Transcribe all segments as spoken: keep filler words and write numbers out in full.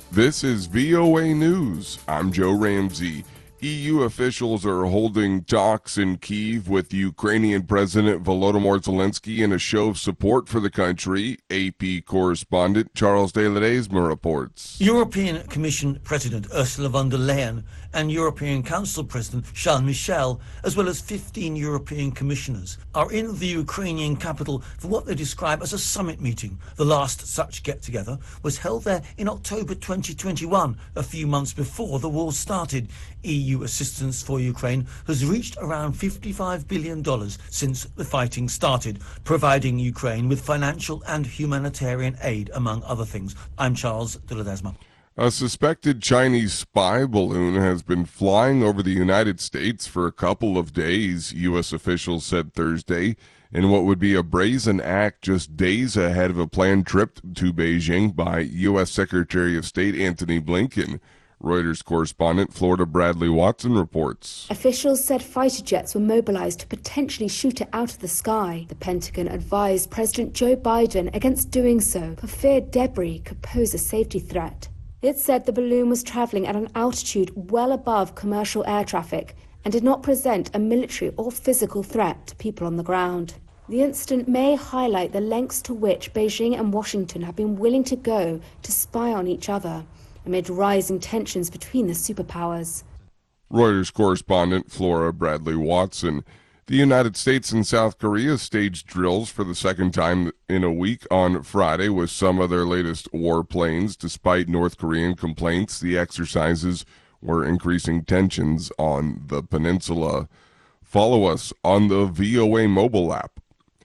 This is V O A News. I'm Joe Ramsey. E U officials are holding talks in Kyiv with Ukrainian President Volodymyr Zelensky in a show of support for the country. A P correspondent Charles de Ledesma reports. European Commission President Ursula von der Leyen and European Council President Charles Michel, as well as fifteen European commissioners, are in the Ukrainian capital for what they describe as a summit meeting. The last such get-together was held there in October twenty twenty-one, a few months before the war started. E U assistance for Ukraine has reached around fifty-five billion dollars since the fighting started, providing Ukraine with financial and humanitarian aid, among other things. I'm Charles de Ledesma. A suspected Chinese spy balloon has been flying over the United States for a couple of days, U S officials said Thursday, in what would be a brazen act just days ahead of a planned trip to Beijing by U S Secretary of State Antony Blinken. Reuters correspondent Florida Bradley Watson reports. Officials said fighter jets were mobilized to potentially shoot it out of the sky. The Pentagon advised President Joe Biden against doing so for fear debris could pose a safety threat. It said the balloon was traveling at an altitude well above commercial air traffic and did not present a military or physical threat to people on the ground. The incident may highlight the lengths to which Beijing and Washington have been willing to go to spy on each other amid rising tensions between the superpowers. Reuters correspondent Flora Bradley Watson. The United States and South Korea staged drills for the second time in a week on Friday with some of their latest warplanes. Despite North Korean complaints, the exercises were increasing tensions on the peninsula. Follow us on the V O A mobile app.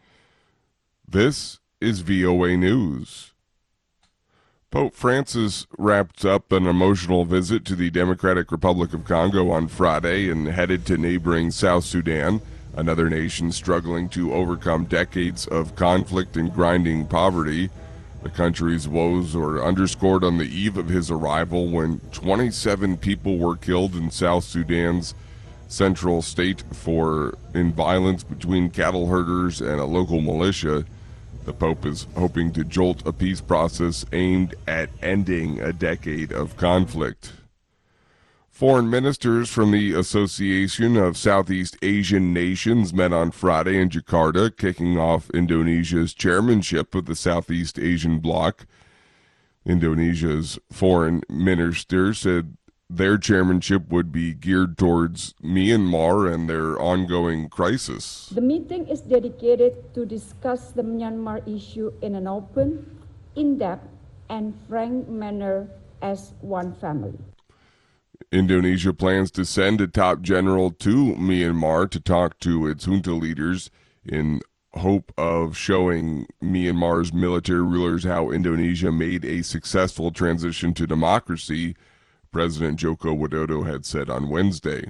This is V O A News. Pope Francis wrapped up an emotional visit to the Democratic Republic of Congo on Friday and headed to neighboring South Sudan, another nation struggling to overcome decades of conflict and grinding poverty. The country's woes were underscored on the eve of his arrival when twenty-seven people were killed in South Sudan's central state for in violence between cattle herders and a local militia. The Pope is hoping to jolt a peace process aimed at ending a decade of conflict. Foreign ministers from the Association of Southeast Asian Nations met on Friday in Jakarta, kicking off Indonesia's chairmanship of the Southeast Asian bloc. Indonesia's foreign minister said their chairmanship would be geared towards Myanmar and their ongoing crisis. The meeting is dedicated to discuss the Myanmar issue in an open, in-depth, and frank manner as one family. Indonesia plans to send a top general to Myanmar to talk to its junta leaders in hope of showing Myanmar's military rulers how Indonesia made a successful transition to democracy, President Joko Widodo had said on Wednesday.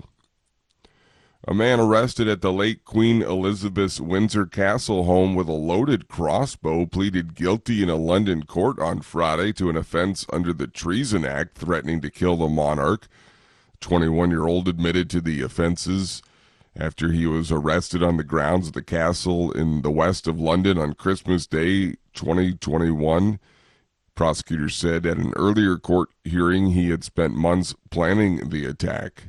A man arrested at the late Queen Elizabeth's Windsor Castle home with a loaded crossbow pleaded guilty in a London court on Friday to an offense under the Treason Act threatening to kill the monarch. The twenty-one-year-old admitted to the offenses after he was arrested on the grounds of the castle in the west of London on Christmas Day twenty twenty-one. Prosecutors said at an earlier court hearing he had spent months planning the attack.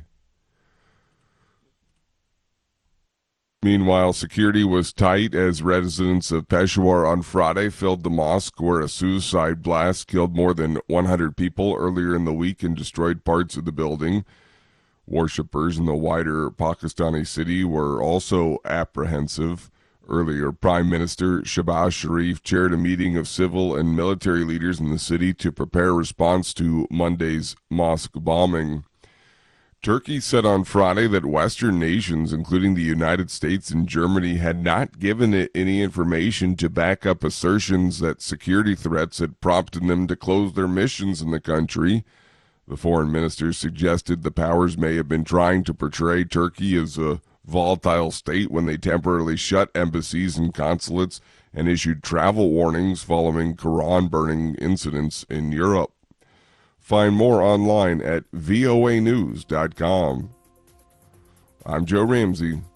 Meanwhile, security was tight as residents of Peshawar on Friday filled the mosque where a suicide blast killed more than one hundred people earlier in the week and destroyed parts of the building. Worshippers in the wider Pakistani city were also apprehensive. Earlier, Prime Minister Shehbaz Sharif chaired a meeting of civil and military leaders in the city to prepare a response to Monday's mosque bombing. Turkey said on Friday that Western nations, including the United States and Germany, had not given it any information to back up assertions that security threats had prompted them to close their missions in the country. The foreign minister suggested the powers may have been trying to portray Turkey as a volatile state when they temporarily shut embassies and consulates and issued travel warnings following Quran burning incidents in Europe. Find more online at V O A news dot com. I'm Joe Ramsey.